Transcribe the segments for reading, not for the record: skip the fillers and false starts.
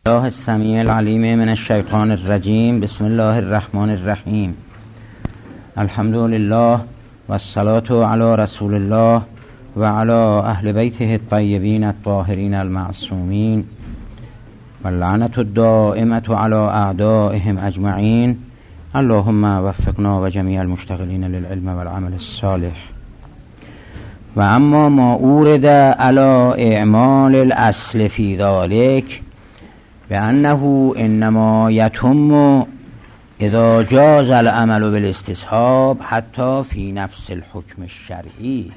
الله السمیع العلیم من الشیطان الرجیم. بسم الله الرحمن الرحیم. الحمد لله و الصلاة علی رسول الله و علی اهل بیته الطیبین الطاهرین المعصومین و اللعنة الدائمة علی اعدائهم اجمعین. اللهم وفقنا و جمیع المشتغلین للعلم والعمل الصالح. و اما ما اورد علی اعمال الاصل فی ذلک بأنه انما يتم اذا جاز العمل بالاستصحاب حتى في نفس الحكم الشرعي،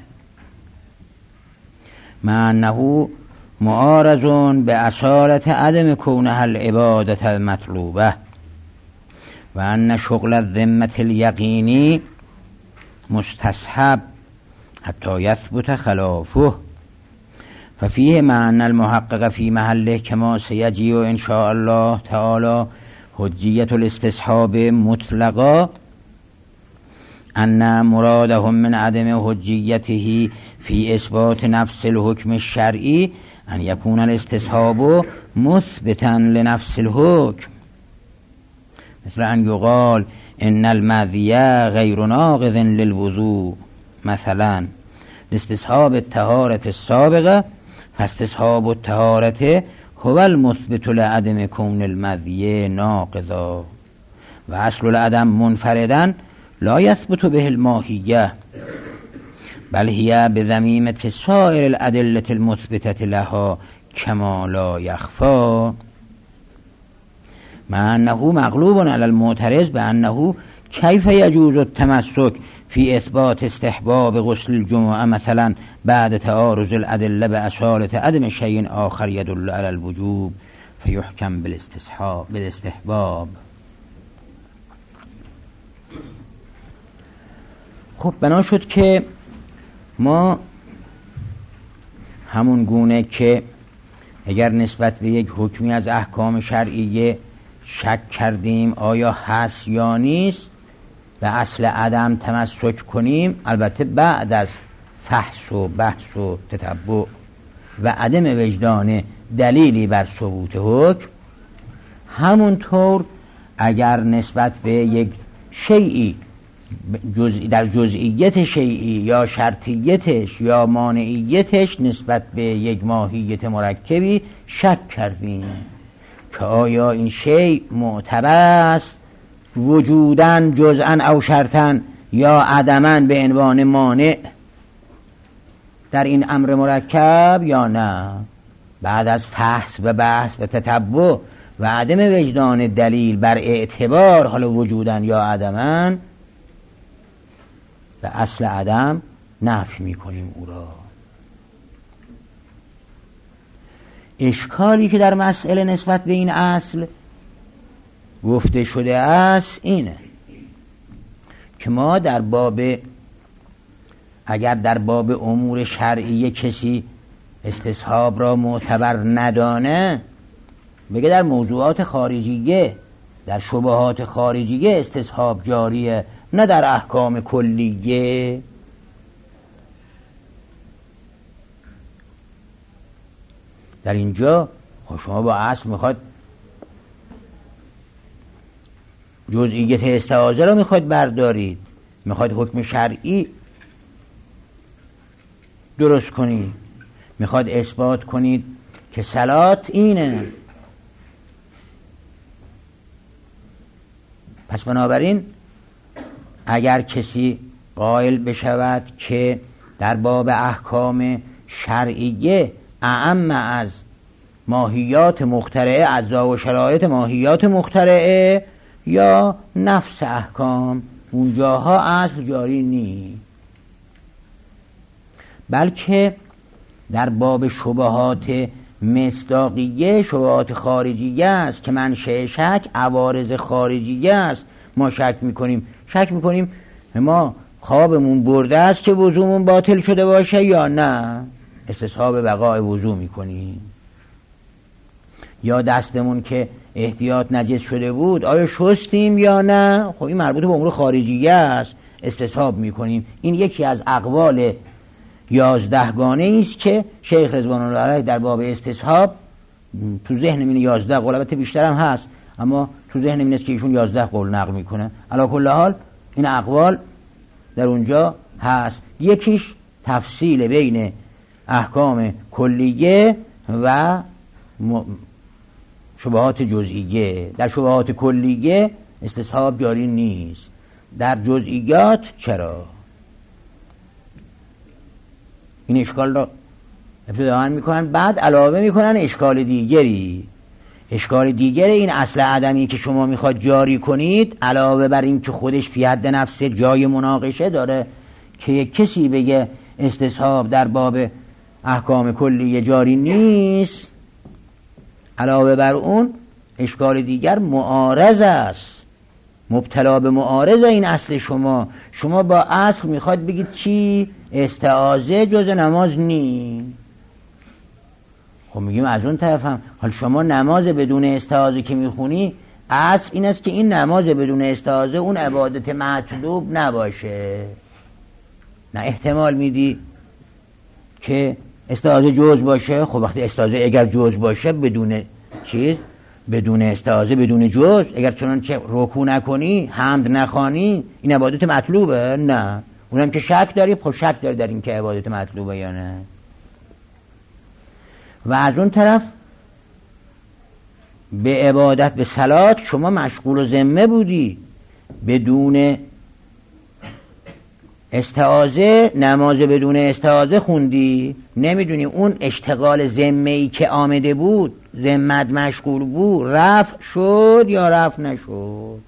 مع انه معارض بأصالة عدم كونها العبادة المطلوبة، وأن شغل الذمة اليقيني مستصحب حتى يثبت خلافه، ففيه مع أن المحقق في محله كما سيجيء إن شاء الله تعالى حجية الاستصحاب مطلقا، أن مرادهم من عدم حجيته في إثبات نفس الحكم الشرعي أن يكون الاستصحاب مثبتا لنفس الحكم، مثل أن يقال إن المذي غير ناقض للوضوء مثلا لاستصحاب الطهارة السابقة، فاستصحاب الطهارة هو المثبت لعدم كون المذي ناقضا، و اصل العدم منفردا لا يثبت به الماهية، بل هي بذميمة سائر الأدلة المثبتة لها كما لا يخفى، مع أنه مغلوب على المعترض بأنه كيف يجوز التمسك في إثبات استحباب غسل الجمعة مثلا بعد تعارض الأدلة بأصالة عدم شيء آخر يدل على الوجوب فيحكم بالاستحباب. خب بنا شد که ما همون گونه که اگر نسبت به یک حکمی از احکام شرعیه شک کردیم آیا هست یا نیست به اصل عدم تمسک کنیم، البته بعد از فحص و بحث و تتبع و عدم وجدان دلیلی بر ثبوت حکم، همونطور اگر نسبت به یک شیئی در جزئیت شیئی یا شرطیتش یا مانعیتش نسبت به یک ماهیت مرکبی شک کردیم که آیا این شیء معتبر است وجوداً جزءاً او شرطاً یا عدماً به عنوان مانع در این امر مرکب یا نه. بعد از فحص و بحث و تتبع و عدم وجدان دلیل بر اعتبار حالا وجوداً یا عدماً به اصل عدم نفی میکنیم او را. اشکالی که در مسئله نسبت به این اصل گفته شده است اینه که ما اگر در باب امور شرعی کسی استصحاب را معتبر ندانه، بگه در موضوعات خارجیه در شبهات خارجیه استصحاب جاریه، نه در احکام کلیه. در اینجا شما با اصل میخواد جزئیت استعاضه رو میخواد بردارید، میخواد حکم شرعی درست کنید، میخواد اثبات کنید که صلات اینه. پس بنابراین اگر کسی قائل بشود که در باب احکام شرعیه اعم از ماهیات مخترعه اجزا و شرایط ماهیات مخترعه یا نفس احکام، اونجاها اصل جاری نیست، بلکه در باب شبهات مصداقیه شبهات خارجیه است که منشأ شک عوارض خارجیه است. ما شک میکنیم ما خوابمون برده است که وضومون باطل شده باشه یا نه، استصحاب بقای وضو میکنیم، یا دستمون که احتیاط نجس شده بود آیا شستیم یا نه، خب این مربوط به امور خارجیه است، استصحاب میکنیم. این یکی از اقوال 11 گانه است که شیخ رضوان الله علیه در باب استصحاب تو ذهن این 11 قول، البته بیشتر هم هست، اما تو ذهن این است که ایشون 11 قول نقل میکنه. علی کل حال این اقوال در اونجا هست. یکیش تفصیل بین احکام کلیه و شبهات جزئیه. در شبهات کلیه استصحاب جاری نیست، در جزئیات چرا؟ این اشکال را ابتداء میکنن، بعد علاوه میکنن اشکال دیگری. اشکال دیگر این اصل عدمی که شما میخواد جاری کنید، علاوه بر این که خودش فی حد نفسه جای مناقشه داره که یک کسی بگه استصحاب در باب احکام کلیه جاری نیست، علاوه بر اون اشکال دیگر معارض است، مبتلا به معارض این اصل شما با اصل میخواد بگید چی؟ استعاذه جز نماز نی. خب میگیم از اون طرف هم حال شما نماز بدون استعاذه که میخونی، اصل این است که این نماز بدون استعاذه اون عبادت مطلوب نباشه. نه احتمال میدی که استعاذه جز باشه. خب وقتی استعاذه اگر جز باشه بدون چیز، بدون استعاذه بدون جز، اگر چنانچه رکوع نکنی، حمد نخوانی، این عبادت مطلوبه؟ نه. اونم که شک داری، خب شک داری در این که عبادت مطلوبه یا نه. و از اون طرف به عبادت به صلات شما مشغول و ذمه بودی، بدون استعاذه نماز بدون استعاذه خوندی، نمیدونی اون اشتغال ذمه‌ای که آمده بود، ذمت مشغول بود، رفع شد یا رفع نشد.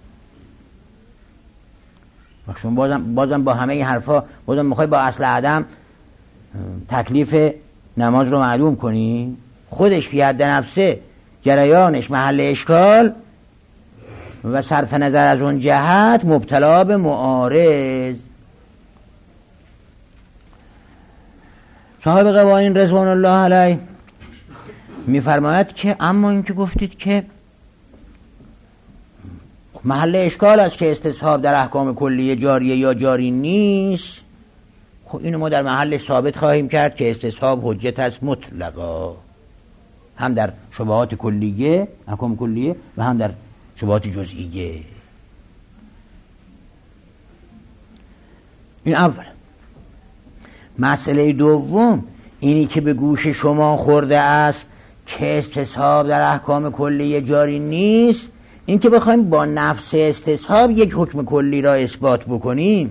شما بازم با همه این حرفا بازم میخوای با اصل عدم تکلیف نماز رو معلوم کنی؟ خودش فی حد نفسه جریانش محل اشکال و صرف نظر از اون جهت مبتلا به معارض. صاحب قوانین رضوان الله علیه میفرماید که اما این که گفتید که محل اشکال است که استصحاب در احکام کلیه جاریه یا جاری نیست، خب اینو ما در محل ثابت خواهیم کرد که استصحاب حجت است مطلقا، هم در شبهات کلیه احکام کلیه و هم در شبهات جزئیه. این اول. مسئله دوم اینی که به گوش شما خورده است که استصحاب در احکام کلیه جاری نیست، این که بخوایم با نفس استصحاب یک حکم کلی را اثبات بکنیم.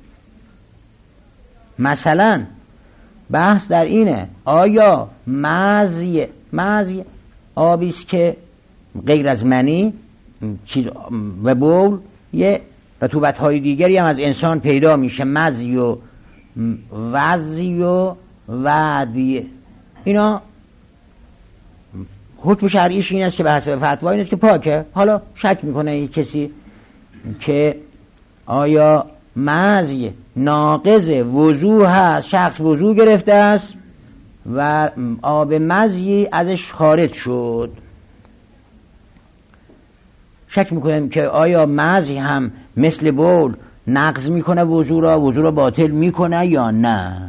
مثلا بحث در اینه آیا مزی آبیست که غیر از منی چیز و بول یه رطوبت‌های دیگری هم از انسان پیدا میشه، مزی و وزی و وعدی، اینا حکم شرعیش این است که به حسب فتوا این است که پاکه. حالا شک میکنه یک کسی که آیا مزی ناقض وضو هست، شخص وضو گرفته است و آب مزی ازش خارج شد، شک میکنیم که آیا مزی هم مثل بول نقض میکنه وضو را باطل میکنه یا نه.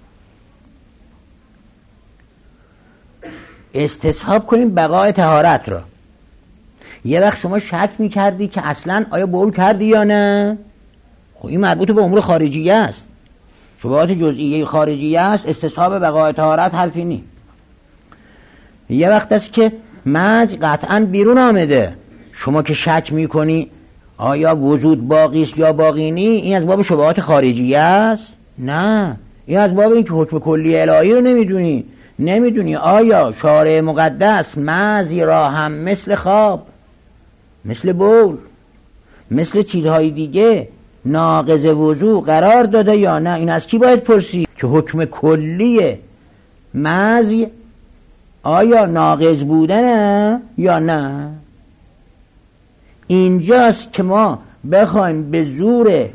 استصحاب کنیم بقای طهارت را. یه وقت شما شک میکردی که اصلا آیا بول کردی یا نه، خب این مربوط به امور خارجیه است، شبهات جزئیه خارجیه است، استصحاب بقای طهارت حرفی نی. یه وقت است که مزی قطعا بیرون آمده، شما که شک میکنی آیا وجود باقی است یا باقی نی، این از باب شبهات خارجیه است؟ نه، این از باب این که حکم کلی الهی رو نمیدونی آیا شارع مقدس مزی را هم مثل خواب، مثل بول، مثل چیزهای دیگه ناقض وضو قرار داده یا نه. این از کی باید پرسید که حکم کلی مزی آیا ناقض بودنه یا نه. اینجاست که ما بخوایم به زور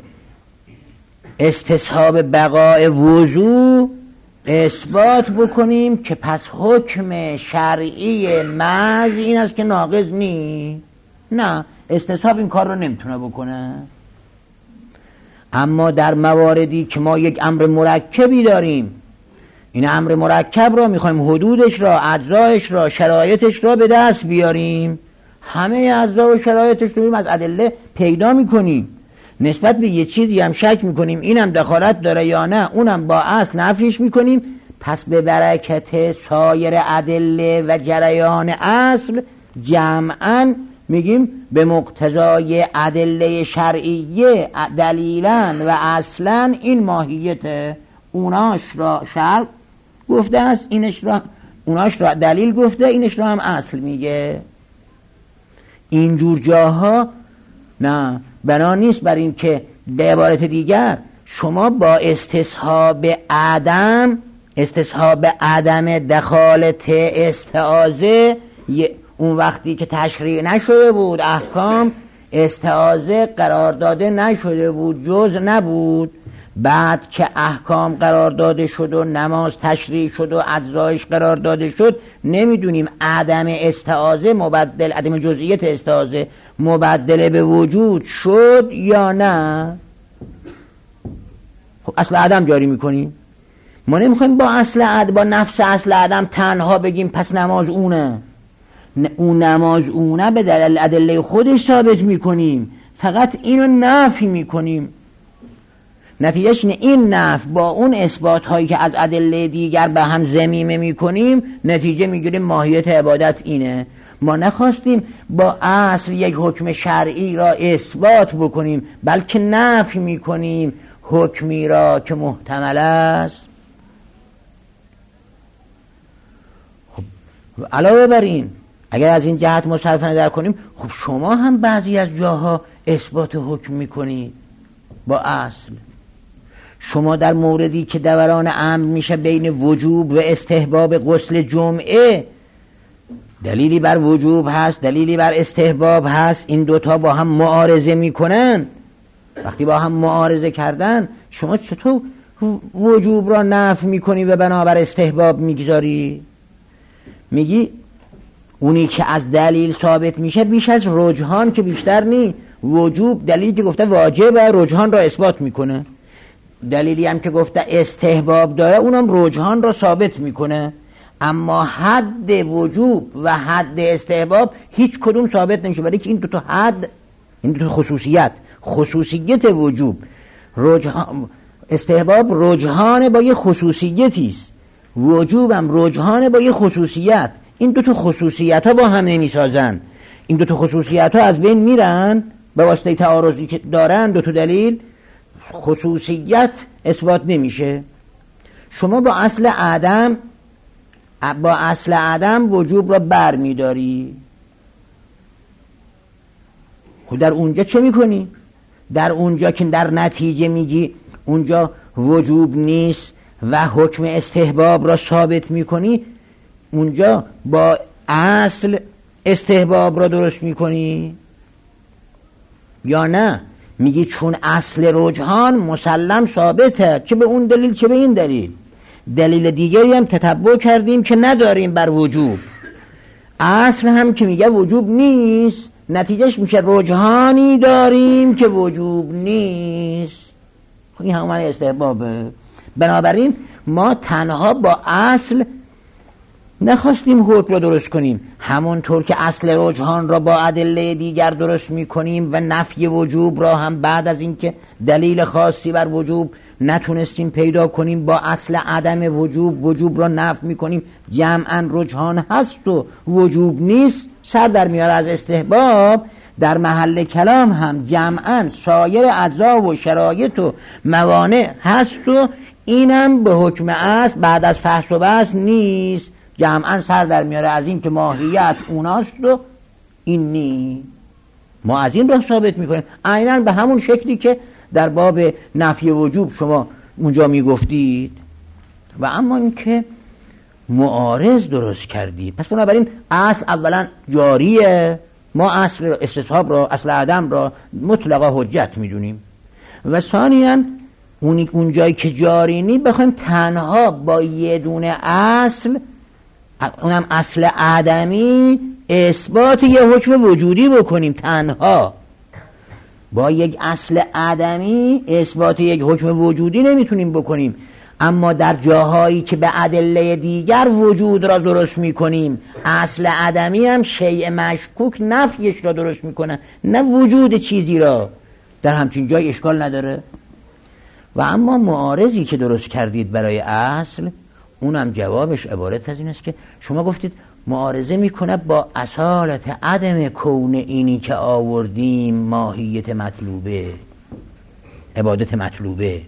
استصحاب بقای وضو اثبات بکنیم که پس حکم شرعی مز این است که ناقض نی. نه، استصحاب این کار رو نمیتونه بکنه. اما در مواردی که ما یک امر مرکبی داریم این امر مرکب را میخوایم حدودش را، اجزایش را، شرایطش را به دست بیاریم. همه اجزا و شرایطش رو از ادله پیدا میکنیم. نسبت به یه چیزی هم شک میکنیم اینم دخالت داره یا نه، اونم با اصل نفیش میکنیم. پس به برکت سایر ادله و جریان اصل جمعاً میگیم به مقتضای ادله شرعیه دلیلاً و اصلاً این ماهیت اوناش را شرع گفته است، اینش را اوناش را دلیل گفته، اینش را هم اصل میگه. اینجور جاها نه بنا نیست بر این که به عبارت دیگر شما با استصحاب عدم دخالت استعاضه، اون وقتی که تشریع نشده بود احکام استعاضه قرار داده نشده بود، جز نبود. بعد که احکام قرار داده شد و نماز تشریع شد و اجزایش قرار داده شد، نمیدونیم عدم استعاضه مبدل، عدم جزئیت استعاضه مبدل به وجود شد یا نه. خب اصل عدم جاری میکنیم. ما نمیخوایم با نفس اصل عدم تنها بگیم پس نماز اونه. اون نماز اونه به دلیل ادله خودش ثابت میکنیم، فقط اینو نفی میکنیم. نتیجهش این نفی با اون اثبات هایی که از ادله دیگر به هم ضمیمه میکنیم، نتیجه میگیریم ماهیت عبادت اینه. ما نخواستیم با اصل یک حکم شرعی را اثبات بکنیم، بلکه نفی میکنیم حکمی را که محتمل است. خب علاوه بر این اگر از این جهت مصرف نظر کنیم، خب شما هم بعضی از جاها اثبات حکم میکنید با اصل. شما در موردی که دوران امر میشه بین وجوب و استحباب غسل جمعه، دلیلی بر وجوب هست، دلیلی بر استحباب هست، این دوتا با هم معارضه میکنن. وقتی با هم معارضه کردن، شما چطور وجوب را نفی میکنی و بنابر استحباب میگذاری؟ میگی اونی که از دلیل ثابت میشه بیش از رجحان که بیشتر نی. وجوب دلیلی که گفته واجب و رجحان را اثبات میکنه، دلیلی هم که گفته استحباب داره اونم رجحان را ثابت میکنه. اما حد وجوب و حد استحباب هیچ کدوم ثابت نمیشه، برای که این دوتا حد، این دوتا خصوصیت وجوب، استحباب رجحان با یه خصوصیتیست، وجوبم رجحان با یه خصوصیت. این دوتا خصوصیت ها با هم نمیسازن، این دوتا خصوصیت ها از بین میرن به واسطه تعارضی که دارن دوتا دلیل، خصوصیت اثبات نمیشه. شما با اصل عدم وجوب را بر میداری. خب در اونجا چه میکنی؟ در اونجا که در نتیجه میگی اونجا وجوب نیست و حکم استحباب را ثابت میکنی، اونجا با اصل استحباب را درست میکنی یا نه میگی چون اصل رجحان مسلم ثابته، چه به اون دلیل چه به این دلیل. دلیل دیگری هم تتبع کردیم که نداریم بر وجوب، اصل هم که میگه وجوب نیست، نتیجهش میشه رجحانی داریم که وجوب نیست. این همون استحبابه. بنابراین ما تنها با اصل نخواستیم حکم را درست کنیم، همونطور که اصل رجحان را با ادله دیگر درست میکنیم و نفی وجوب را هم بعد از اینکه دلیل خاصی بر وجوب نتونستیم پیدا کنیم با اصل عدم وجوب را نفی میکنیم. جمعاً رجحان هست و وجوب نیست، سر در میاره از استحباب. در محل کلام هم جمعاً سایر اجزا و شرایط و موانع هست و اینم به حکم اصل بعد از فحص و بحث نیست، جمعاً سر در میاره از این که ماهیت اوناست و این نی. ما از این را ثابت میکنیم عیناً به همون شکلی که در باب نفی وجوب شما اونجا میگفتید. و اما این که معارض درست کردید، پس بنابراین اصل اولا جاریه، ما اصل استصحاب را، اصل عدم را مطلقا حجت میدونیم، و ثانیاً اون جایی که جاری نی بخوایم تنها با یه دونه اصل، اونم اصل عدمی، اثبات یه حکم وجودی بکنیم. تنها با یک اصل عدمی اثبات یک حکم وجودی نمیتونیم بکنیم. اما در جاهایی که به ادله دیگر وجود را درست میکنیم، اصل عدمی هم شیء مشکوک نفیش را درست میکنه، نه وجود چیزی را. در همچین جای اشکال نداره. و اما معارضی که درست کردید برای اصل، اونم جوابش عبارت از این است که شما گفتید معارضه میکنه با اصالت عدم کون اینی که آوردیم ماهیت مطلوبه، عبادت مطلوبه.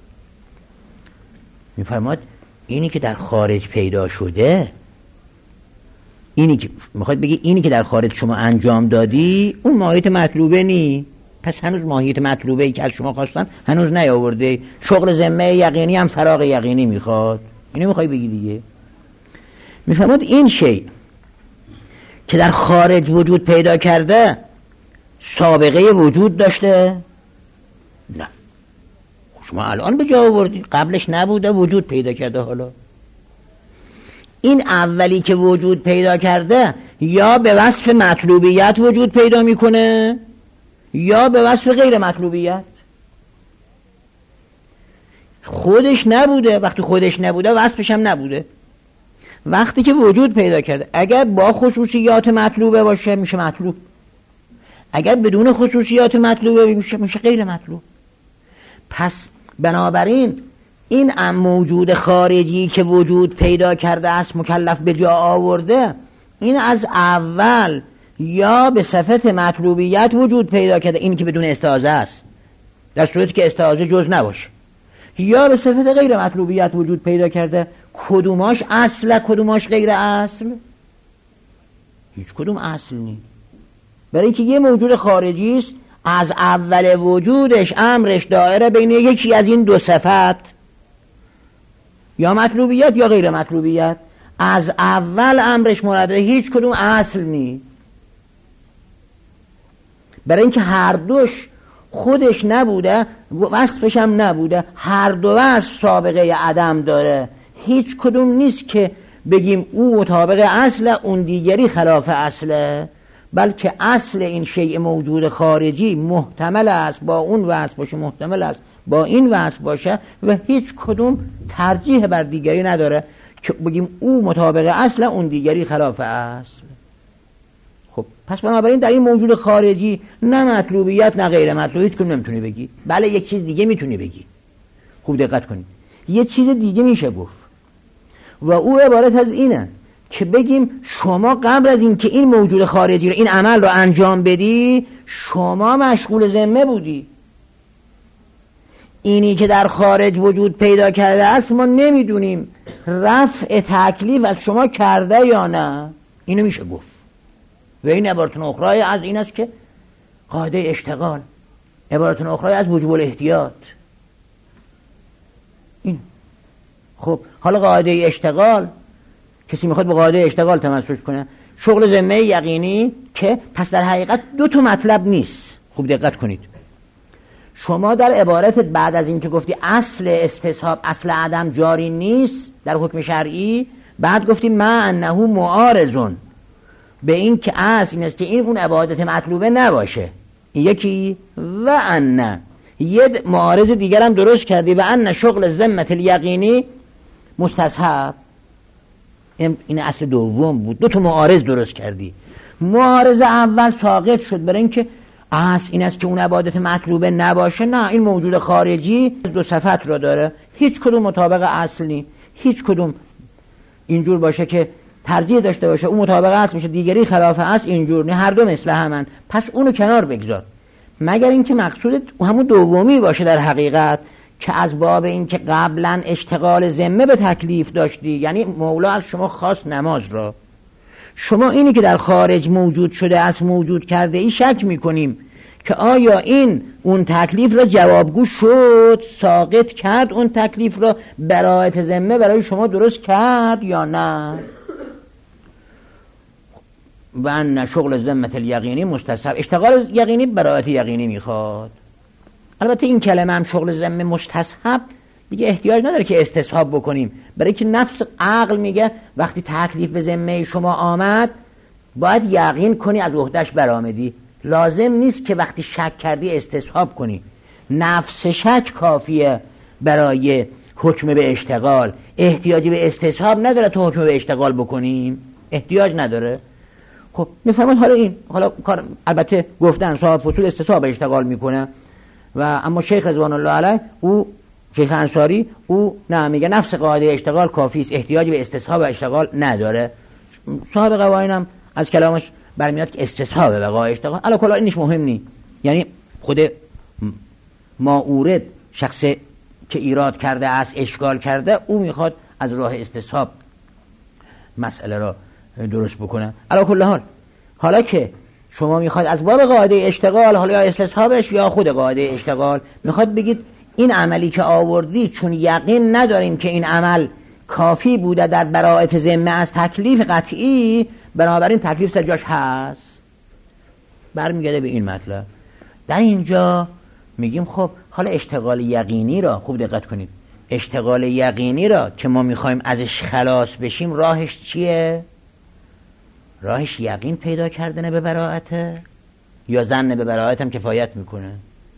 میفرماد اینی که در خارج پیدا شده، اینی که میخواد بگی اینی که در خارج شما انجام دادی اون ماهیت مطلوبه نی، پس هنوز ماهیت مطلوبه ای که از شما خواستن هنوز نیاورده. شغل ذمه یقینی هم فراغ یقینی میخواد. اینو میخوای بگی دیگه. میفرماد این شی که در خارج وجود پیدا کرده سابقه وجود داشته؟ نه. شما الان به جا آوردی، قبلش نبوده، وجود پیدا کرده. حالا این اولی که وجود پیدا کرده یا به وصف مطلوبیت وجود پیدا میکنه یا به وصف غیر مطلوبیت. خودش نبوده، وقتی خودش نبوده وصفش هم نبوده. وقتی که وجود پیدا کرده اگر با خصوصیات مطلوبه باشه میشه مطلوب، اگر بدون خصوصیات مطلوبه میشه غیر مطلوب. پس بنابراین این موجود خارجی که وجود پیدا کرده است، مکلف به جا آورده، این از اول یا به صفت مطلوبیت وجود پیدا کرده، این که بدون استعاضه است در صورتی که استعاضه جز نباشه، یا به صفت غیر مطلوبیت وجود پیدا کرده. کدوماش اصل کدوماش غیر اصل؟ هیچ کدوم اصل نیست. برای اینکه یه موجود خارجی است، از اول وجودش امرش دایره بین یکی از این دو صفت، یا مطلوبیت یا غیر مطلوبیت. از اول امرش مراده هیچ کدوم اصل نیست، برای اینکه هر دوش خودش نبوده، وصفش هم نبوده، هر دو وصف سابقه عدم داره. هیچ کدوم نیست که بگیم او مطابق اصل اون دیگری خلاف اصله، بلکه اصل این شیء موجود خارجی محتمل است با اون وصف باشه، محتمل است با این وصف باشه و هیچ کدوم ترجیح بر دیگری نداره که بگیم او مطابق اصل اون دیگری خلاف اصل. خب پس بنابراین در این موجود خارجی نه مطلوبیت نه غیر مطلوب هیچ کدوم نمیتونی بگی. بله یک چیز دیگه میتونی بگی، خوب دقت کنید، یه چیز دیگه میشه گفت و او عبارت از اینه که بگیم شما قبل از این که این موجود خارجی رو، این عمل رو انجام بدی، شما مشغول ذمه بودی. اینی که در خارج وجود پیدا کرده است ما نمیدونیم رفع تکلیف از شما کرده یا نه. اینو میشه گفت. و این عبارتون اخرای از این است که قاعده اشتغال، عبارتون اخرای از وجوب الاحتیاط. این خب حالا قاعده اشتغال، کسی میخواد به قاعده اشتغال تمسک کنه، شغل ذمه یقینی، که پس در حقیقت دو تا مطلب نیست. خوب دقت کنید، شما در عبارت بعد از این که گفتی اصل استصحاب، اصل عدم جاری نیست در حکم شرعی، بعد گفتی ما انه معارضون به این که اصل این است که این اون عبادت مطلوبه نباشه. این یکی. و ان یه معارض دیگر هم درست کردی، و ان شغل ذمه الیقینی مستصحب. این اصل دوم بود. دو تا معارض درست کردی. معارض اول ساقط شد برای اینکه اصل این است که اون عبادت مطلوبه نباشه. نه، این موجود خارجی دو صفت رو داره، هیچ کدوم مطابق اصل نی، هیچ کدوم اینجور باشه که ترجیح داشته باشه اون مطابق اصل میشه، دیگری خلاف اصل اینجور نه، هر دو مثل همن. پس اونو کنار بگذار، مگر اینکه مقصود همون دومی باشه در حقیقت، که از باب این که قبلا اشتغال ذمه به تکلیف داشتی، یعنی مولا از شما خواست نماز را، شما اینی که در خارج موجود شده است موجود کرده ای، شک میکنیم که آیا این اون تکلیف را جوابگو شد، ساقط کرد اون تکلیف را، برائت ذمه برای شما درست کرد یا نه. و ان شغل ذمه الیقینی مستصحب، اشتغال یقینی برائت یقینی میخواد. البته این کلمه هم شغل ذمه مستصحب دیگه احتیاج نداره که استصحاب بکنیم، برای که نفس عقل میگه وقتی تکلیف به ذمه شما آمد باید یقین کنی از عهده‌اش برآمدی، لازم نیست که وقتی شک کردی استصحاب کنی. نفس شک کافیه برای حکم به اشتغال احتیاجی به استصحاب نداره تو حکم به اشتغال بکنیم، احتیاج نداره. خب میفهمید حالا کار البته گفتن صاحب فصول استصحاب اشتغال میکنه و اما شیخ رضوان الله علیه او شیخ انصاری او نه میگه نفس قاعده اشتغال کافی است، احتیاجی به استصحاب اشتغال نداره. صاحب قوانین هم از کلامش برمیاد که استصحاب وقای اشتغال علا کلا اینش مهم نی، یعنی خود ماورد شخص که ایراد کرده است اشکال کرده او میخواد از راه استصحاب مسئله را درست بکنه. علا کل حال حالا که شما میخواد از باب قاعده اشتغال حالا یا استصحابش یا خود قاعده اشتغال میخواد بگید این عملی که آوردی چون یقین نداریم که این عمل کافی بوده در براءت ذمه از تکلیف قطعی، بنابراین تکلیف سجاش هست. برمیگرده به این مطلب. در اینجا میگیم خب حالا اشتغال یقینی را خوب دقت کنید، اشتغال یقینی را که ما میخوایم ازش خلاص بشیم راهش چیه؟ راهش یقین پیدا کردنه به براءته یا ظن به براءت هم کفایت میکنه؟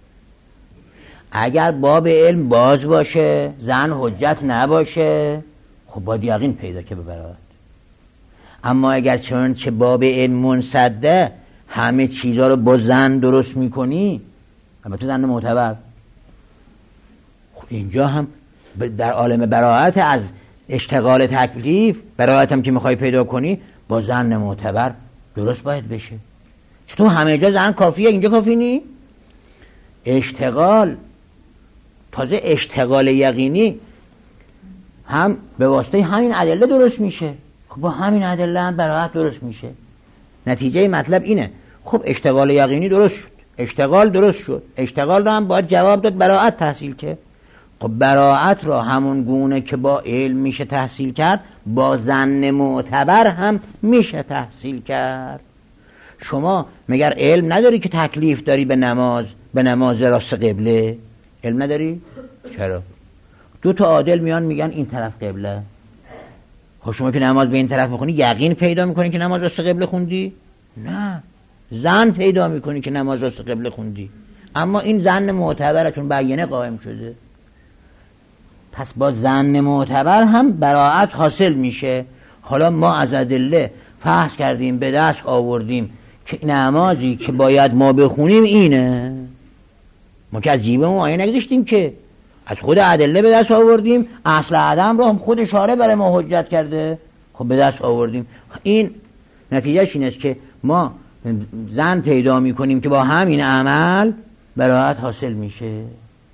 اگر باب علم باز باشه ظن حجت نباشه خب باید یقین پیدا که به براءت. اما اگر چه باب علم منسده همه چیزها رو با ظن درست میکنی، البته ظن معتبر، خب اینجا هم در عالم براءت از اشتغال تکلیف براءت هم که میخوای پیدا کنی با ظن معتبر درست باید بشه. چطور همه جا ظن کافیه اینجا کافی نی؟ اشتغال تازه اشتغال یقینی هم به واسطه همین ادله درست میشه. خب با همین ادله هم براءت درست میشه. نتیجه مطلب اینه خب اشتغال یقینی درست شد، اشتغال درست شد، اشتغال را هم باید جواب داد براءت تحصیل که. خب براءت را همون گونه که با علم میشه تحصیل کرد با ظن معتبر هم میشه تحصیل کرد. شما مگر علم نداری که تکلیف داری به نماز راست قبله؟ علم نداری؟ چرا؟ دو تا عادل میان میگن این طرف قبله. خب شما که نماز به این طرف میخونی یقین پیدا میکنی که نماز راست قبله خوندی؟ نه، ظن پیدا میکنی که نماز راست قبله خوندی. اما این ظن معتبره چون بیانه قائم شده. پس با ظن معتبر هم براءت حاصل میشه. حالا ما از ادله فحص کردیم به دست آوردیم که نمازی که باید ما بخونیم اینه. ما که از جیبمون آیه نگذاشتیم که از خود ادله به دست آوردیم، اصل عدم رو هم خود اشاره برای ما حجت کرده، خب به دست آوردیم. این نتیجهش این است که ما ظن پیدا میکنیم که با همین عمل براءت حاصل میشه.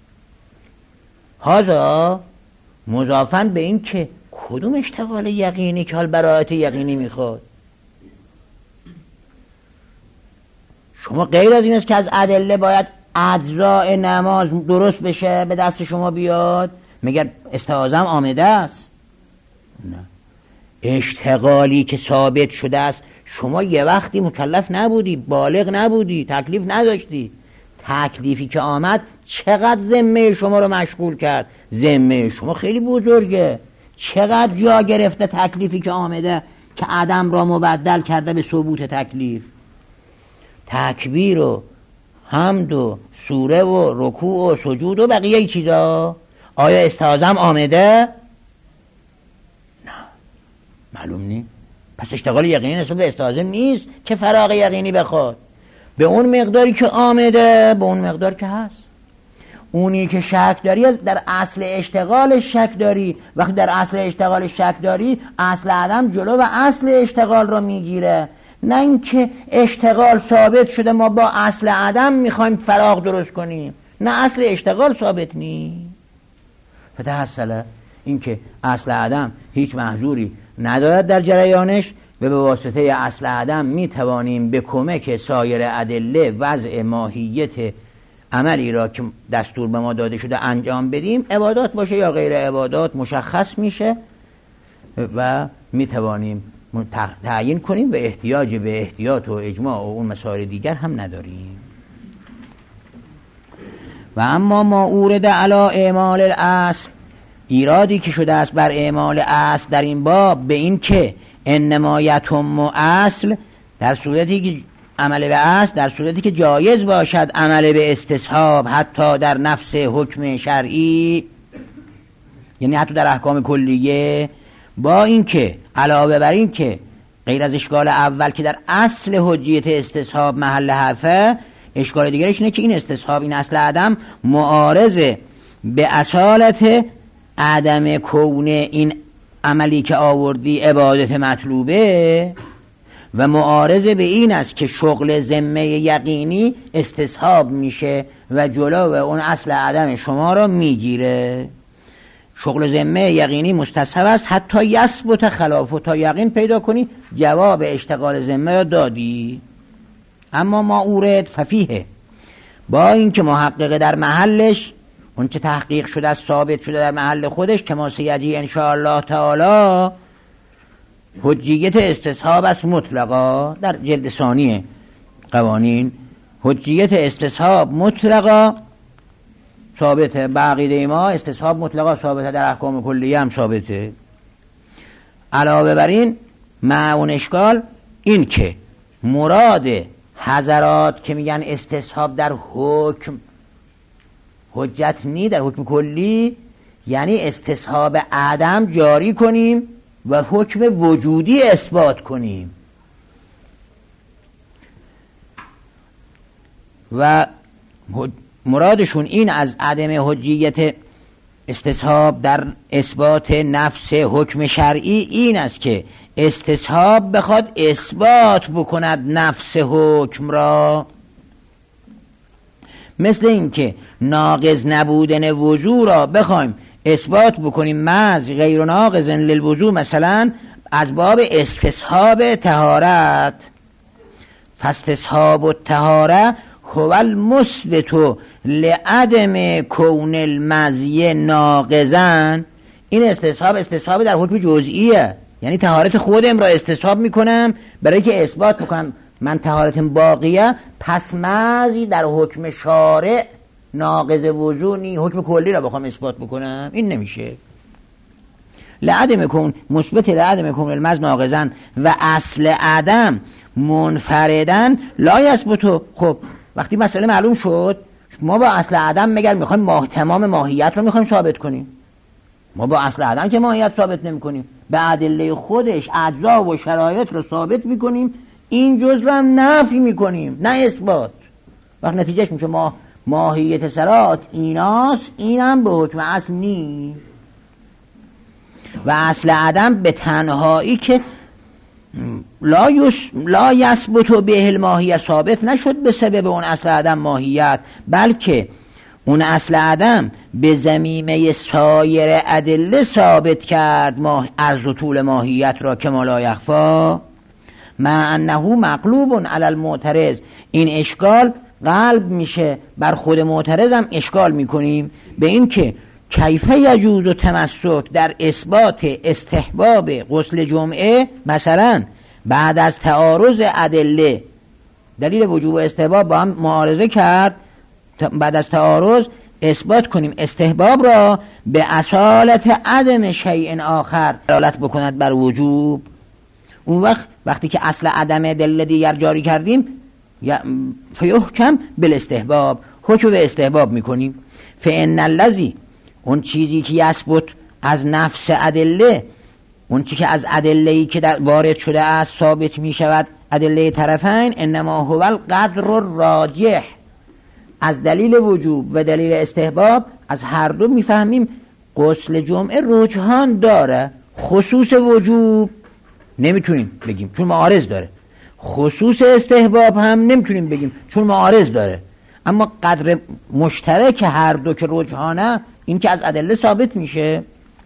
هذا مضافاً به این که کدوم اشتغال یقینی که حال براءت یقینی میخواد. شما غیر از این است که از ادله باید اجزاء نماز درست بشه به دست شما بیاد مگر استعاذم آمده است؟ نه، اشتغالی که ثابت شده است شما یه وقتی مکلف نبودی، بالغ نبودی، تکلیف نداشتی، تکلیفی که آمد چقدر ذمه شما رو مشغول کرد. ذمه شما خیلی بزرگه، چقدر جا گرفته تکلیفی که آمده که عدم را مبدل کرده به ثبوت تکلیف. تکبیر و حمد و سوره و رکوع و سجود و بقیه چیزا آیا استعاذم آمده؟ نه، معلوم نیست. پس اشتغال یقینی نسبت به استعاذه نیست که فراغ یقینی بخواد. به اون مقداری که آمده به اون مقدار که هست. اونی که شک داری در اصل اشتغال شک داری. وقتی در اصل اشتغال شک داری اصل عدم جلو و اصل اشتغال رو میگیره، نه اینکه اشتغال ثابت شده ما با اصل عدم میخوایم فراغ درست کنیم. نه، اصل اشتغال ثابت نیست. فتحصله اینکه اصل عدم هیچ محظوری ندارد در جریانش و به واسطه اصل عدم میتوانیم به کمک سایر ادله وضع ماهیت عملی را که دستور به ما داده شده انجام بدیم، عبادات باشه یا غیر عبادات مشخص میشه و میتوانیم تعیین کنیم و احتیاج به احتیاط و اجماع و اون مسائل دیگر هم نداریم. و اما ما اورد علی اعمال الاصل، ایرادی که شده است بر اعمال اصل در این باب به این که انما یتم اصل در صورتی که عمل به اصل در صورتی که جایز باشد عمل به استصحاب حتی در نفس حکم شرعی. یعنی حتی در احکام کلیه، با اینکه علاوه بر این که غیر از اشکال اول که در اصل حجیت استصحاب محل حرفه، اشکال دیگرش اینه که این استصحاب، این اصل عدم معارض به اصالت عدم کون این عملی که آوردی عبادت مطلوبه و معارض به این است که شغل ذمه یقینی استصحاب میشه و جلو اون اصل عدم شما را میگیره. شغل ذمه یقینی مستصحب است حتی یثبت خلافه، تا یقین پیدا کنی جواب اشتغال ذمه را دادی. اما ما اورد ففیه، با این که محقق در محلش اون چه تحقیق شده است ثابت شده در محل خودش که ما سیجی انشاءالله تعالی حجیت استصحاب است مطلقا. در جلد ثانی قوانین حجیت استصحاب مطلقا ثابته، بعقیده ما استصحاب مطلقا ثابته، در احکام کلیه هم ثابته. علاوه بر این مع اون اشکال این که مراد حضرات که میگن استصحاب در حکم حجت نی، در حکم کلی یعنی استصحاب عدم جاری کنیم و حکم وجودی اثبات کنیم. و مرادشون این از عدم حجیت استصحاب در اثبات نفس حکم شرعی این است که استصحاب بخواد اثبات بکند نفس حکم را، مثل این که ناقض نبودن وضو را بخوایم اثبات بکنیم محض غیر ناقض للوضو، مثلا از باب استصحاب طهارت. فاستصحاب الطهاره هو المثبت لعدم کون المزی ناقضا. این استصحاب در حکم جزئیه، یعنی طهارت خودم را استصحاب میکنم برای که اثبات بکنم من طهارتم باقیه، پس مزی در حکم شارع ناقض وضو نی، حکم کلی را بخوام اثبات بکنم این نمیشه. لعدم کون مثبت لعدم کون المز ناقضا و اصل عدم منفردن لا یثبت. خب وقتی مسئله معلوم شد، ما با اصل عدم مگر میخوایم تمام ماهیت رو میخوایم ثابت کنیم؟ ما با اصل عدم که ماهیت ثابت نمی کنیم، به ادله خودش اجزا و شرایط رو ثابت میکنیم، این جزء رو هم نفی میکنیم نه اثبات. وقت نتیجهش میشه ماهیت صلات ایناست، اینم به حکم اصل نی. و اصل عدم به تنهایی که لا یثبت به الماهیت ثابت نشد به سبب اون اصل عدم ماهیت، بلکه اون اصل عدم به ضمیمه سایر ادله ثابت کرد عرض و طول ماهیت را که ما لا یخفا مع انه مقلوب علی المعترض. این اشکال قلب میشه بر خود معترض هم اشکال میکنیم به این که کیف یجوز و تمسک در اثبات استحباب غسل جمعه، مثلا بعد از تعارض ادله دلیل وجوب و استحباب با هم معارضه کرد، بعد از تعارض اثبات کنیم استحباب را به اصالت عدم شیء آخر دلالت بکند بر وجوب. اون وقتی که اصل عدم دلیل دیگر جاری کردیم فیحکم بالاستحباب، حکم به استحباب میکنیم. فان الذی، اون چیزی که یثبت از نفس ادله، اون چیزی که از ادله‌ای که وارد شده است ثابت می شود، ادله طرفین، انما هو القدر الراجح. از دلیل وجوب و دلیل استحباب از هر دو میفهمیم غسل جمعه رجحان داره. خصوص وجوب نمیتونیم بگیم چون معارض داره، خصوص استحباب هم نمیتونیم بگیم چون معارض داره، اما قدر مشترک هر دو که رجحانه این که از ادله ثابت میشه.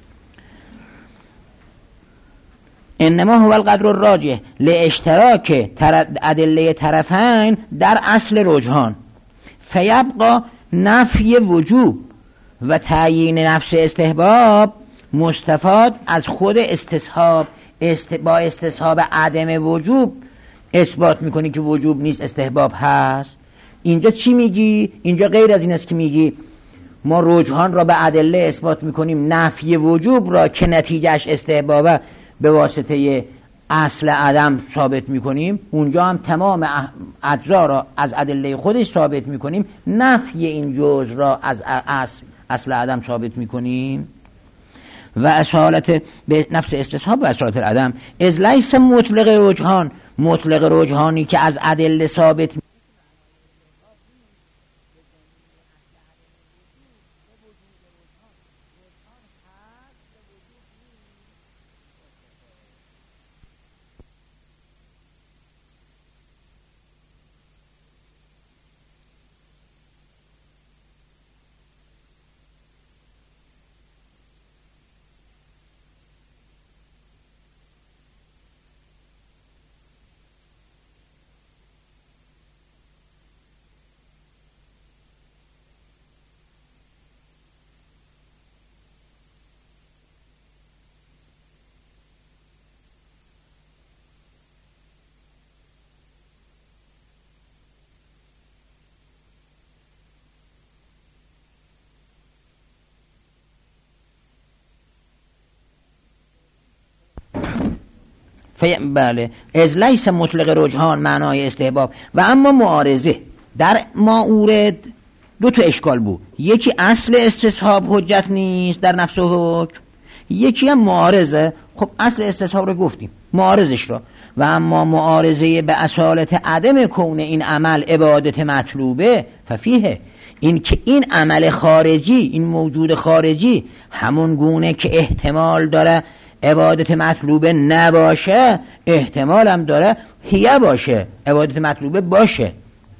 انما هو القدر الراجح لاشتراک ادله طرفین در اصل رجحان، فیبقى نفی وجوب و تعیین نفس استحباب مستفاد از خود استصحاب. با استصحاب عدم وجوب اثبات میکنی که وجوب نیست، استحباب هست. اینجا چی میگی؟ اینجا غیر از این است که میگی ما رجحان را به ادله اثبات میکنیم، نفی وجوب را که نتیجهش استحبابه به واسطه اصل عدم ثابت میکنیم، اونجا هم تمام اجزا را از ادله خودش ثابت میکنیم، نفی این جزء را از اصل عدم ثابت میکنیم. و اصالت به نفس استصحاب و اصالت العدم. از لیس مطلق رجحان، مطلق رجحانی که از ادله ثابت بله از لیس مطلق رجحان معنای استحباب. و اما معارضه در مورد دو تا اشکال بود، یکی اصل استصحاب حجت نیست در نفس و حکم، یکی هم معارضه. خب اصل استصحاب رو گفتیم، معارضش رو. و اما معارضه به اصالت عدم کون این عمل عبادت مطلوبه ففیه، این که این عمل خارجی، این موجود خارجی همون گونه که احتمال داره عبادت مطلوبه نباشه، احتمال هم داره هیه باشه، عبادت مطلوبه باشه.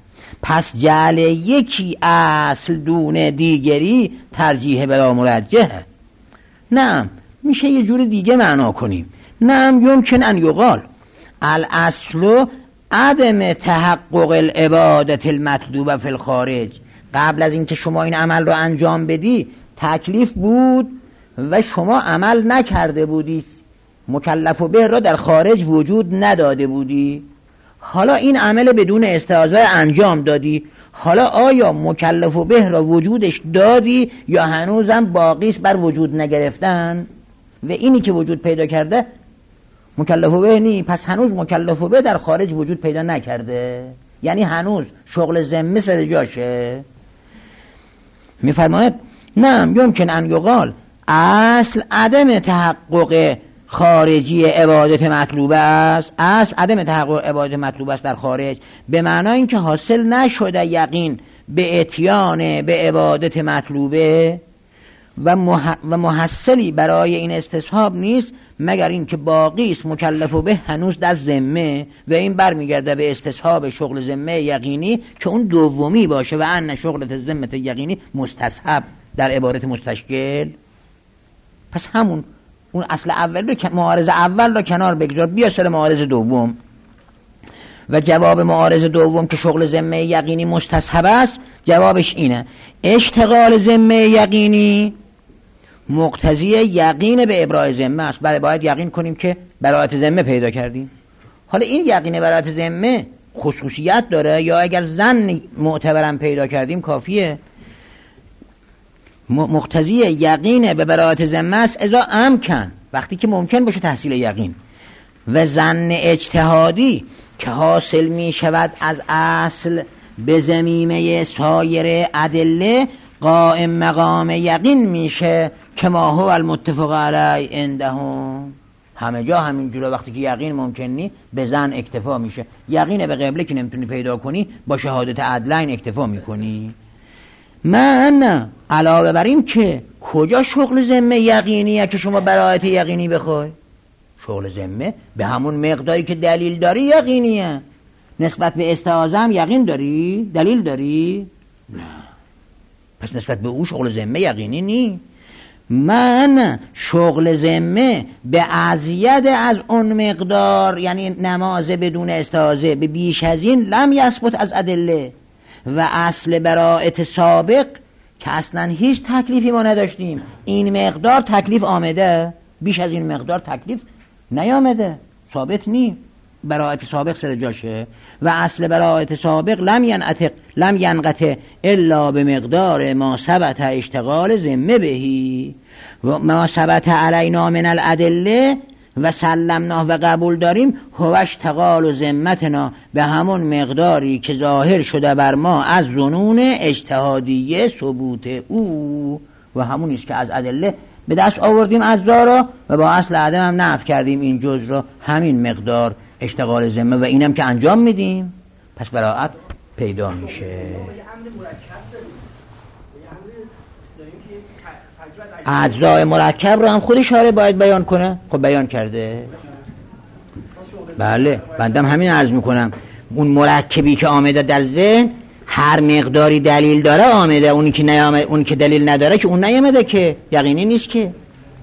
پس جعل یکی اصل دون دیگری ترجیح بلا مرجحه. نه میشه یه جور دیگه معنا کنیم. نه یمکن ان یقال الاصل عدم تحقق العبادت المطلوبه فی الخارج. قبل از اینکه شما این عمل رو انجام بدی تکلیف بود و شما عمل نکرده بودی، مکلف به را در خارج وجود نداده بودی، حالا این عمل بدون استعاضه انجام دادی، حالا آیا مکلف به را وجودش دادی یا هنوزم باقیست بر وجود نگرفتن؟ و اینی که وجود پیدا کرده مکلف به نی، پس هنوز مکلف به در خارج وجود پیدا نکرده، یعنی هنوز شغل ذمه سر جاشه. میفرماید نه یمکن ان یقال اصل عدم تحقق خارجی عبادت مطلوبه است، اصل عدم تحقق عبادت مطلوبه است در خارج، به معنای اینکه حاصل نشده یقین به اتیان به عبادت مطلوبه و محصلی برای این استصحاب نیست مگر اینکه باقی است مکلف به هنوز در ذمه، و این برمیگرده به استصحاب شغل ذمه یقینی که اون دومی باشه و ان شغلت ذمه یقینی مستصحب در عبارت مستشکل. پس همون اون اصل اول رو، معارض اول رو کنار بگذار، بیا سر معارض دوم. و جواب معارض دوم که شغل ذمه یقینی مستصحب است، جوابش اینه اشتغال ذمه یقینی مقتضی یقین به ابراء ذمه است. بله باید یقین کنیم که براءت ذمه پیدا کردیم. حالا این یقین براءت ذمه خصوصیت داره یا اگر ظن معتبرم پیدا کردیم کافیه؟ مقتضی یقین به براءت ذمه است اذا امکن، وقتی که ممکن باشه تحصیل یقین. و ظن اجتهادی که حاصل می شود از اصل به ضمیمه سایر ادله قائم مقام یقین میشه که ما هو المتفق علی عندهم. همه جا همینجوره، وقتی که یقین ممکن نی به ظن اکتفا میشه. یقین به قبله که نمیتونی پیدا کنی با شهادت عدلین اکتفا میکنی. من علاوه بر این که کجا شغل ذمه یقینیه که شما براءت یقینی بخوای؟ شغل ذمه به همون مقداری که دلیل داری یقینیه. نسبت به استعاضه هم یقین داری؟ دلیل داری؟ نه. پس نسبت به او شغل ذمه یقینی نی. من شغل ذمه به ازید از اون مقدار، یعنی نماز بدون استعاضه به بیش از این لم یثبت از ادله. و اصل براءت سابق که اصلا هیچ تکلیفی ما نداشتیم، این مقدار تکلیف آمده، بیش از این مقدار تکلیف نیامده، ثابت نی. براءت سابق سر جاشه. و اصل براءت سابق لم ینقطع الا به مقدار ما ثبت اشتغال ذمه بهی و ما ثبت علینا من الادله و سلمنا و قبول داریم هو اشتغال ذمتنا به همون مقداری که ظاهر شده بر ما از ظنون اجتهادیه ثبوت او، و همون است که از ادله به دست آوردیم اجزا را و با اصل عدم هم نفی کردیم این جزء را، همین مقدار اشتغال ذمه و اینم که انجام میدیم، پس براءت پیدا میشه. اجزای مرکب رو هم خود شارع باید بیان کنه. خب بیان کرده. بله بندم همین عرض میکنم، اون مرکبی که آمده در ذهن هر مقداری دلیل داره آمده، اونی که نیامده، اونی که دلیل نداره که اون نیامده، که یقینی نیست که.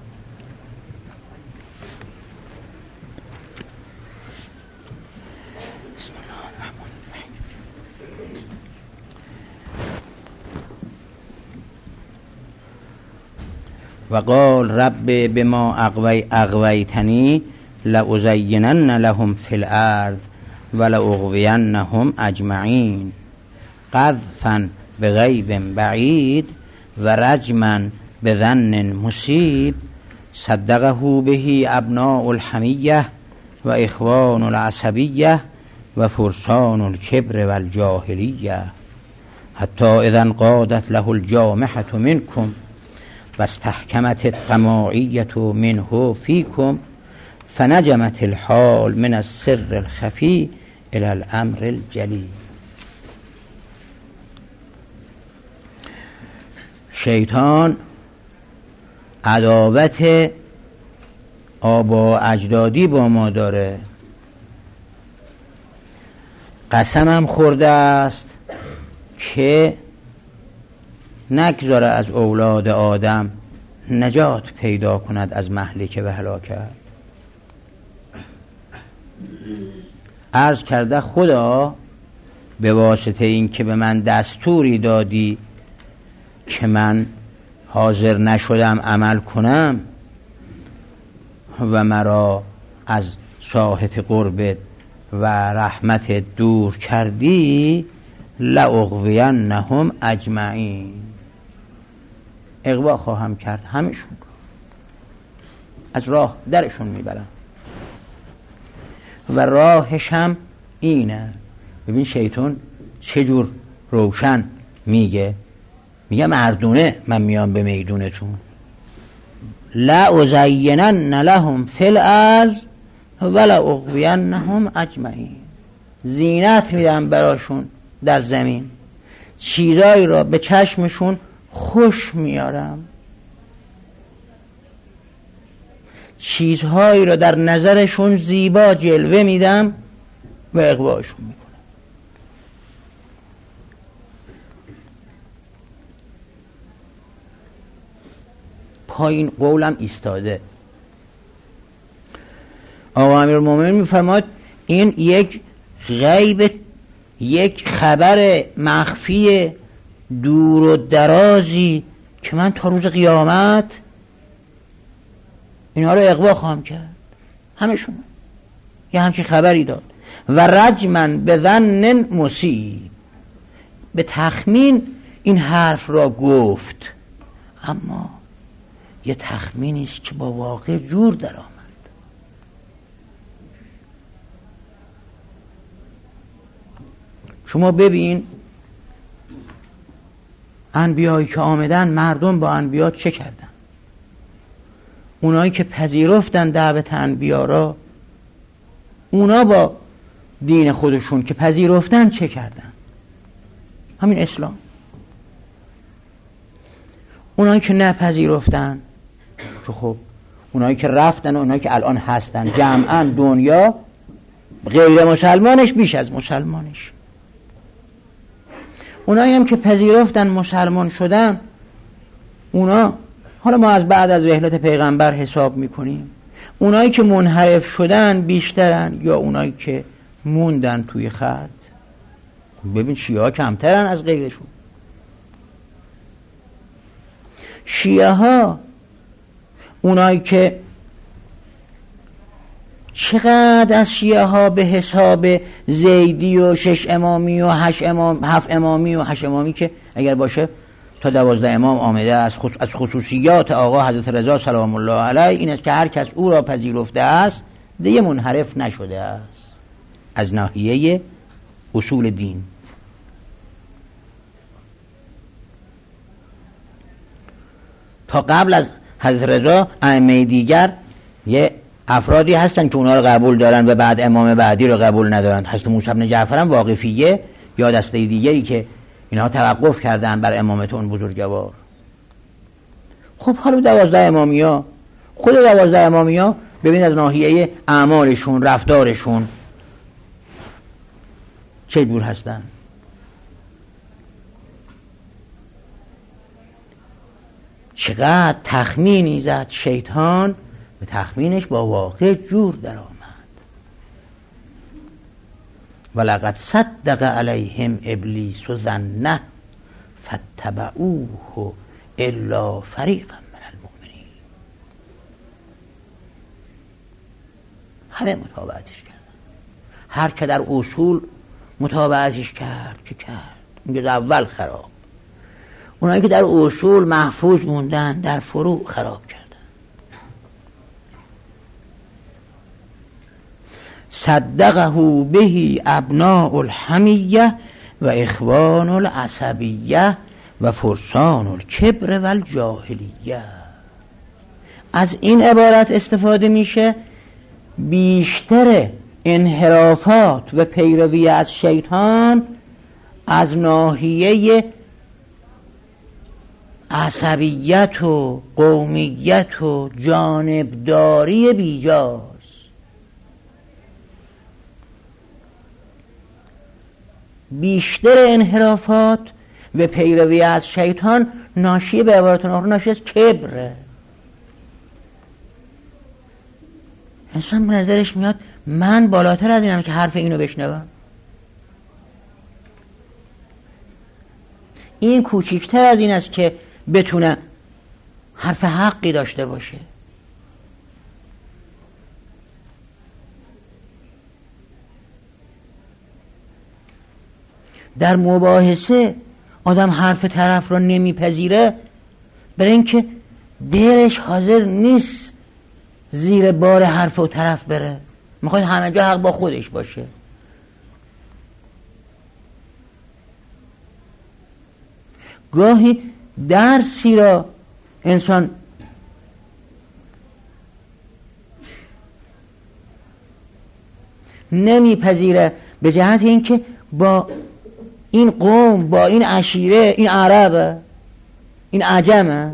و قال رب بما اغویتنی لأزینن لهم فی الارض ولأغوینهم اجمعین قذفا بغیب بعید و رجما بظن مصیب صدقه به ابناء الحمیه و اخوان العصبیه و فرسان الکبر و الجاهلیه حتی اذا انقادت له الجامحة منکم و استحکمت الطماعیة منه فیکم فنجمت الحال من السر الخفی الى الامر الجلی. شیطان عداوت آبا اجدادی با ما داره، قسمم خورده است که نگذاره از اولاد آدم نجات پیدا کند از مهلکه و هلاکت. عرض کرده خدا به واسطه این که به من دستوری دادی که من حاضر نشدم عمل کنم و مرا از ساحت قربت و رحمت دور کردی، لأغوینهم اجمعین، اغوا خواهم کرد همشون، از راه درشون میبرم. و راهش هم اینه. ببین شیطان چجور روشن میگه مردونه من میام به میدونتون، لأزینن لهم فی الارض ولأغوینهم اجمعین، زینت میدم براشون در زمین، چیزایی را به چشمشون خوش میارم، چیزهایی را در نظرشون زیبا جلوه میدم و اغواشون میکنم. پایین قولم ایستاده. آقا امیرالمومنین میفرماید این یک غیب، یک خبر مخفی دور و درازی که من تا روز قیامت اینها رو اغوا خواهم کرد، همشون. یه همچین خبری داد. و رجما به ظن مصیب، به تخمین این حرف را گفت، اما یه تخمینی است که با واقع جور در آمد. شما ببین انبیایی که آمدن، مردم با انبیا چه کردن؟ اونایی که پذیرفتن دعوت انبیا را، اونا با دین خودشون که پذیرفتن چه کردن؟ همین اسلام. اونایی که نپذیرفتن، که خب اونایی که رفتن و اونایی که الان هستن، جمعاً دنیا غیر مسلمانش بیش از مسلمانش. اونایی هم که پذیرفتن مسلمان شدن، اونا حالا ما از بعد از رحلت پیغمبر حساب میکنیم، اونایی که منحرف شدن بیشترن یا اونایی که موندن توی خط؟ ببین شیعه ها کمترن از غیرشون. شیعه ها اونایی که چقدر از شیعه ها به حساب زیدی و 6 امامی و 8 امام، 7 امامی و 8 امامی که اگر باشه تا 12 امام آمده از خصوصیات آقا حضرت رضا سلام الله علیه این است که هر کس او را پذیرفته است دیگه منحرف نشده است از ناحیه اصول دین. تا قبل از حضرت رضا، ائمه دیگر یه افرادی هستن که اونا رو قبول دارن و بعد امام بعدی رو قبول ندارن. حضرت موسی بن جعفر هم واقفیه یا دسته دیگری که اینها توقف کردن بر امامت اون بزرگوار. خب حالا 12 امامیا، خود 12 امامیا ببین از ناحیه اعمالشون، رفتارشون چه جور هستن. چقدر تخمینی زد شیطان و تخمینش با واقع جور در آمد. ولقد صدق علیهم ابلیس ظنه فاتبعوه الا فریقا من المؤمنین. همه متابعتش کردن. هر که در اصول متابعتش کرد که کرد، میگه اول خراب. اونایی که در اصول محفوظ موندن در فروع خراب کردن. صدقه به ابناء الحمیه و اخوان العصبیه و فرسان الکبر و الجاهلیه. از این عبارت استفاده میشه بیشتر انحرافات و پیروی از شیطان از ناحیه عصبیت و قومیت و جانبداری بیجاست. بیشتر انحرافات و پیروی از شیطان ناشی به عبارت آخر ناشی از کبره. انسان به نظرش میاد من بالاتر از اینم که حرف اینو بشنوم، این کوچیکتر از این است که بتونه حرف حقی داشته باشه. در مباحثه آدم حرف طرف را نمیپذیره برای اینکه دلش حاضر نیست زیر بار حرف و طرف بره، میخواد همه جا حق با خودش باشه. گاهی درسی را انسان نمیپذیره به جهت اینکه با این قوم، با این عشیره، این عربه، این عجمه،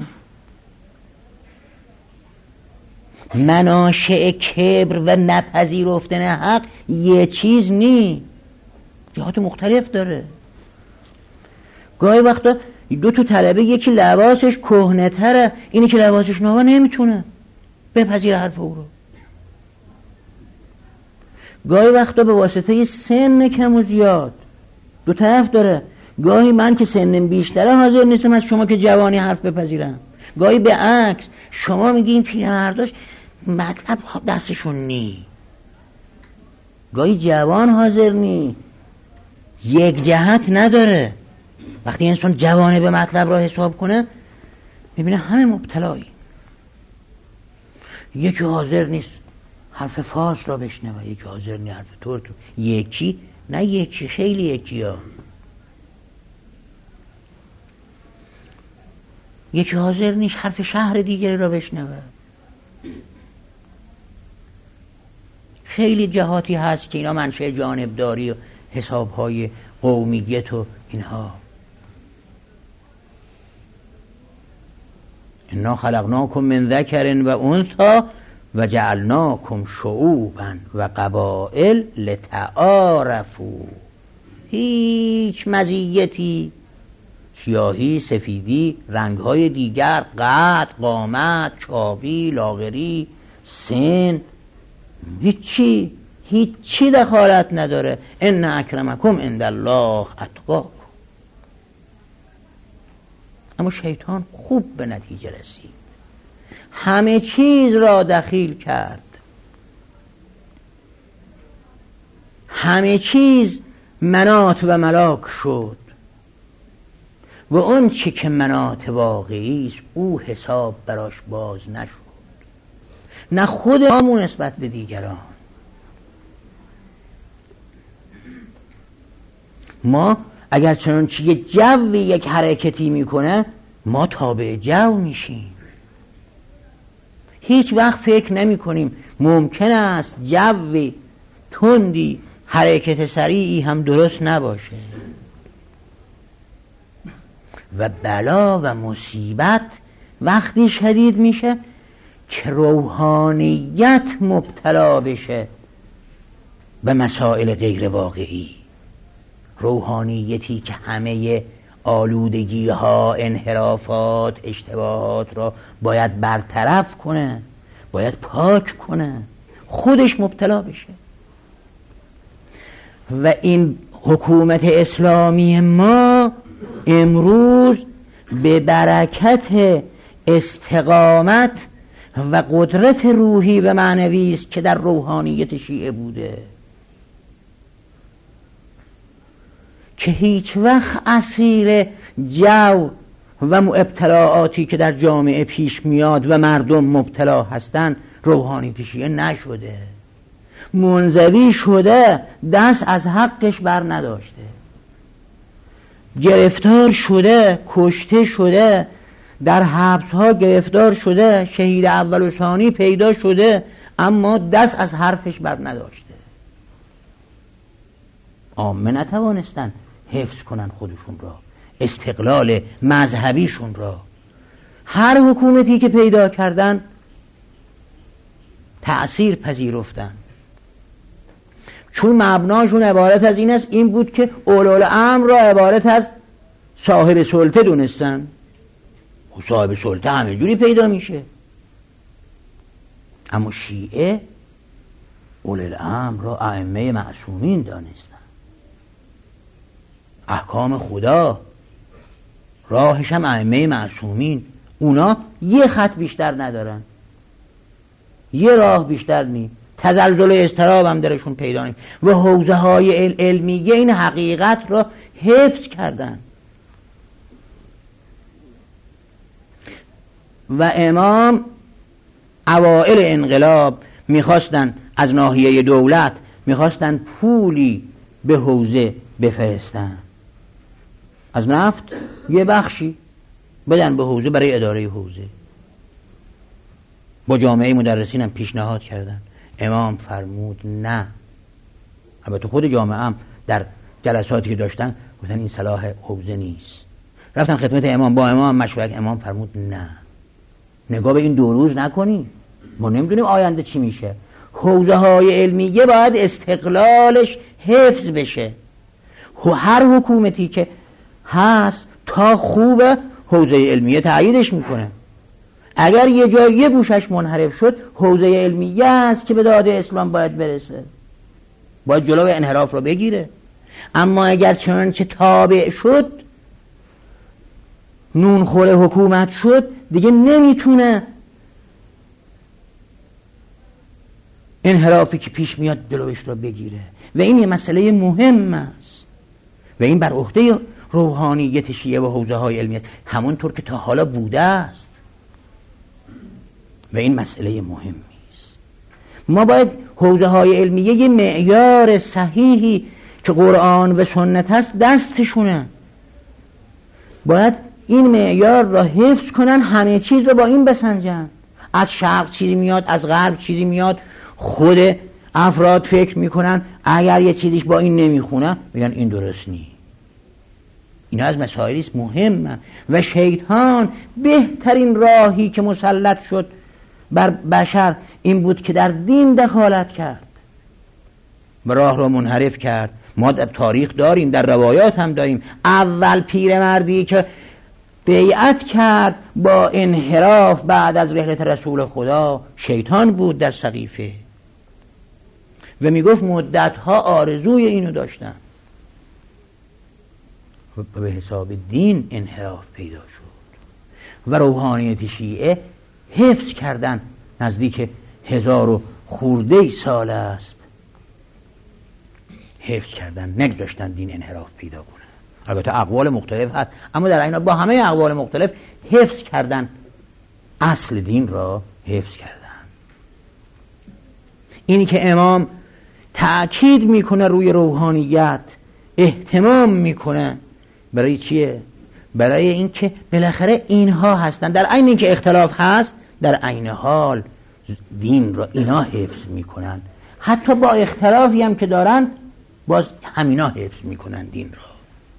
مناشئ کبر و نپذیرفتن حق یه چیز نی، جهات مختلف داره. گاهی وقتا دو تا طلبه یکی لباسش کهنه تره، اینی که لباسش نوه نمیتونه بپذیره حرف او رو. گاهی وقتا به واسطه سن کم و زیاد دو طرف داره. گاهی من که سنم بیشتره حاضر نیستم از شما که جوانی حرف بپذیرم. گاهی به عکس شما میگین پیرمرداش مطلب دستشون نی. گاهی جوان حاضر نی، یک جهت نداره. وقتی انسان جوانه به مطلب را حساب کنه میبینه همه مبتلایی. یکی حاضر نیست حرف فارس را بشنوه، یکی حاضر نیست حرف ترک. یکی نه یکی، خیلی یکی ها. یکی حاضر نیست حرف شهر دیگری را بشنوه. خیلی جهاتی هست که اینا منشأ جانبداری و حسابهای قومیت و اینها. انا خلقناکم من ذکر و انثی و جعلناکم شعوبا و قبائل لتعارفوا. هیچ مزیتی، سیاهی، سفیدی، رنگهای دیگر، قد، قامت، چابی، لاغری، سن، هیچی دخالت نداره. ان اکرمکم عند الله اتقاکم. اما شیطان خوب به نتیجه رسید، همه چیز را دخیل کرد، همه چیز منات و ملاک شد و اون چی که منات واقعی است او حساب براش باز نشد، نه خود همون نسبت به دیگران. ما اگر چنانچه یه جوی یک حرکتی میکنه ما تابع جو میشیم. هیچ وقت فکر نمی کنیم ممکن است جوی تندی حرکت سریعی هم درست نباشه و بلا و مصیبت وقتی شدید میشه که روحانیت مبتلا بشه به مسائل غیر واقعی. روحانیتی که همه آلودگی ها، انحرافات، اشتباهات را باید برطرف کنه، باید پاک کنه، خودش مبتلا بشه. و این حکومت اسلامی ما امروز به برکت استقامت و قدرت روحی و معنوی است که در روحانیت شیعه بوده، که هیچ وقت اسیر جو و ابتلاعاتی که در جامعه پیش میاد و مردم مبتلا هستند روحانیت شیعه نشده. منزوی شده، دست از حقش بر نداشته، گرفتار شده، کشته شده، در حبس ها گرفتار شده، شهید اول و ثانی پیدا شده، اما دست از حرفش بر نداشته. عامه نتوانستن حفظ کنن خودشون را، استقلال مذهبیشون را. هر حکومتی که پیدا کردن تأثیر پذیرفتن، چون مبناشون عبارت از این است، این بود که اولوالامر را عبارت از صاحب سلطه دونستن. صاحب سلطه همه جوری پیدا میشه، اما شیعه اولوالامر را ائمه معصومین دانستن، احکام خدا راهش هم ائمه معصومین. اونا یه خط بیشتر ندارن، یه راه بیشتر نی، تزلزل اضطراب هم درشون پیدا نی و حوزه های علمیه این حقیقت را حفظ کردن. و امام اوائل انقلاب میخواستن از ناحیه دولت میخواستن پولی به حوزه بفرستن، از نفت یه بخشی بدن به حوزه برای اداره حوزه. با جامعه مدرسین هم پیشنهاد کردن، امام فرمود نه. البته خود جامعه هم در جلساتی که داشتن گفتن این صلاح حوزه نیست. رفتن خدمت امام، با امام مشورت، امام فرمود نه، نگاه به این 2 روز نکنی، ما نمیدونیم آینده چی میشه. حوزه های علمیه باید استقلالش حفظ بشه. هر حکومتی که هست تا خوبه حوزه علمیه تأییدش میکنه. اگر یه جای یه گوشش منحرف شد، حوزه علمیه است که به داد اسلام باید برسه، باید جلوی انحراف رو بگیره. اما اگر چنانچه تابع شد، نونخور حکومت شد، دیگه نمیتونه انحرافی که پیش میاد جلوش رو بگیره. و این یه مسئله مهم است و این بر عهده روحانیت شیعه و حوزه های علمیه همونطور که تا حالا بوده است و این مسئله مهمی است. ما باید حوزه های علمیه یه معیار صحیحی که قرآن و سنت هست دستشونه، باید این معیار را حفظ کنن، همه چیز رو با این بسنجن. از شرق چیزی میاد، از غرب چیزی میاد، خود افراد فکر میکنن اگر یه چیزیش با این نمیخونه بگن این درست نی. اینا از مسائلی است مهمه و شیطان بهترین راهی که مسلط شد بر بشر این بود که در دین دخالت کرد و راه را منحرف کرد. ما در تاریخ داریم، در روایات هم داریم، اول پیرمردی که بیعت کرد با انحراف بعد از رحلت رسول خدا شیطان بود در سقیفه و میگفت مدتها آرزوی اینو داشتن و به حساب دین انحراف پیدا شد و روحانیت شیعه حفظ کردن نزدیک 1000 خورده سال است، حفظ کردن، نگذاشتن دین انحراف پیدا کنه. البته اقوال مختلف هست، اما در این با همه اقوال مختلف حفظ کردن، اصل دین را حفظ کردن. اینی که امام تأکید میکنه روی روحانیت، اهتمام میکنه، برای چیه؟ برای اینکه بالاخره اینها هستن، در عین اینکه اختلاف هست، در عین حال دین را اینا حفظ میکنن، حتی با اختلافی هم که دارن باز همینا حفظ میکنن دین را.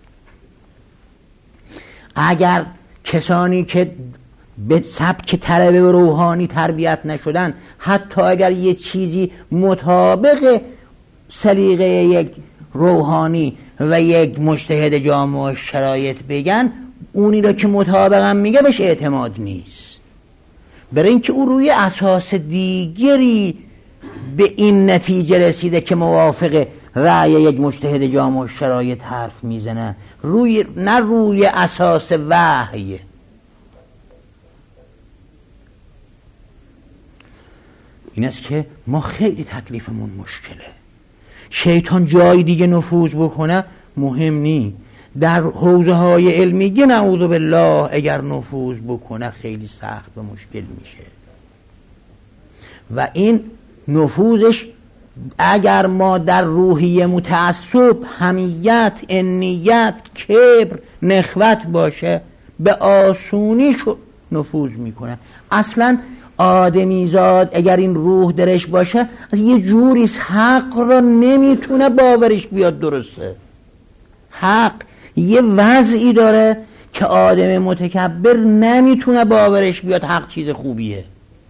اگر کسانی که به سبک طلبه و روحانی تربیت نشدن، حتی اگر یه چیزی مطابق سلیقه یک روحانی و یک مجتهد جامع شرایط بگن، اونی را که مطابقا میگه بهش اعتماد نیست، برای اینکه او روی اساس دیگری به این نتیجه رسیده که موافق رأی یک مجتهد جامع شرایط حرف میزنه، نه روی اساس وحی. این است که ما خیلی تکلیفمون مشکله. شیطان جای دیگه نفوذ بکنه مهم نی، در حوزه های علمی نعوذ بالله اگر نفوذ بکنه خیلی سخت و مشکل میشه. و این نفوذش اگر ما در روحیه متعصب، حمیت، انیت، کبر، نخوت باشه به آسونی نفوذ میکنه. اصلا آدمیزاد اگر این روح درش باشه از یه جوری حق را نمیتونه باورش بیاد درسته. حق یه وضعی داره که آدم متکبر نمیتونه باورش بیاد حق چیز خوبیه.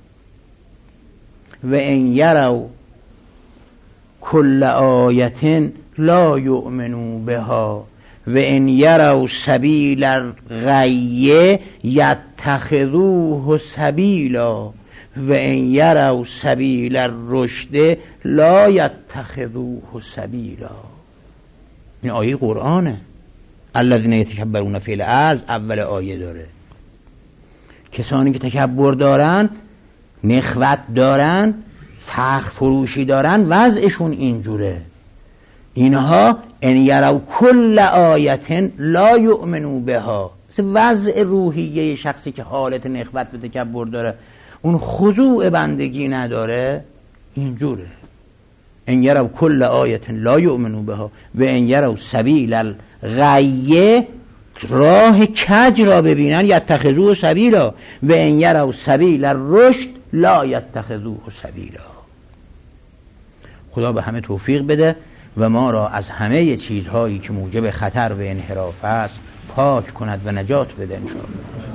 و ان یروا کل آیة لا یؤمنوا بها و ان یروا سبیل الغی یتخذوه سبیلا و ان یروا سبیل الرشد لا یتخذوه سبیلا. این آیه قرآنه. الذین یتکبرون فی الارض اول آیه داره. کسانی که تکبر دارن، نخوت دارن، فخر فروشی دارن، وضعشون اینجوره. اینها ان یروا کل آیة لا یؤمنوا بها. وضع روحیه شخصی که حالت نخوت و تکبر داره، اون خضوع بندگی نداره، اینجوره. ان یروا کل آیة لا یؤمنوا بها و ان یروا سبیل الغی، راه کج را ببینن، یتخذوه سبیلا و ان یروا سبیل الرشد لا یتخذوه سبیلا. خدا به همه توفیق بده و ما را از همه چیزهایی که موجب خطر و انحراف است پاک کند و نجات بده انشاءالله.